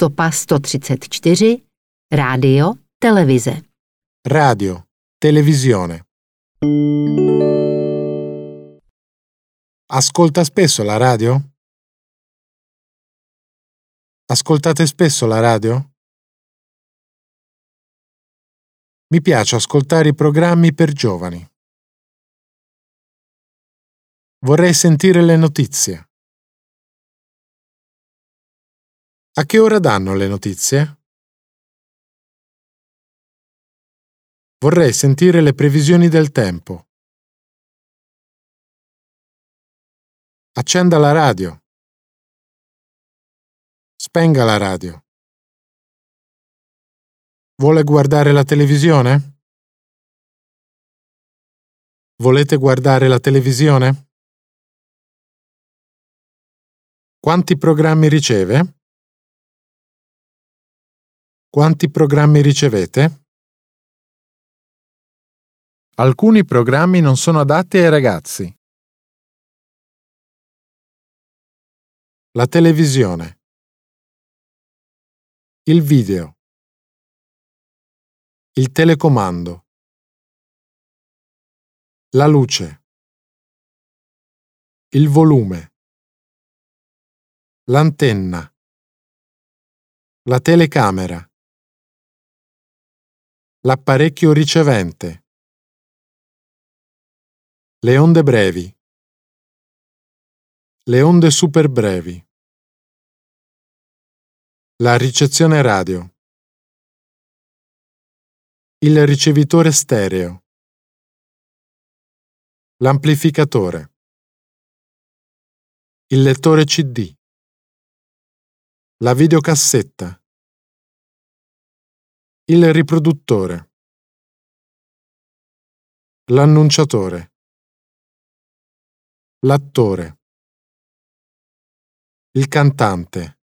Stopa 134. Rádio, televize. Radio, televisione. Ascolta spesso la radio? Ascoltate spesso la radio? Mi piace ascoltare i programmi per giovani. Vorrei sentire le notizie. A che ora danno le notizie? Vorrei sentire le previsioni del tempo. Accenda la radio. Spenga la radio. Vuole guardare la televisione? Volete guardare la televisione? Quanti programmi riceve? Quanti programmi ricevete? Alcuni programmi non sono adatti ai ragazzi. La televisione. Il video. Il telecomando. La luce. Il volume. L'antenna. La telecamera. L'apparecchio ricevente. Le onde brevi. Le onde super brevi. La ricezione radio. Il ricevitore stereo. L'amplificatore. Il lettore CD. La videocassetta. Il riproduttore. L'annunciatore. L'attore. Il cantante.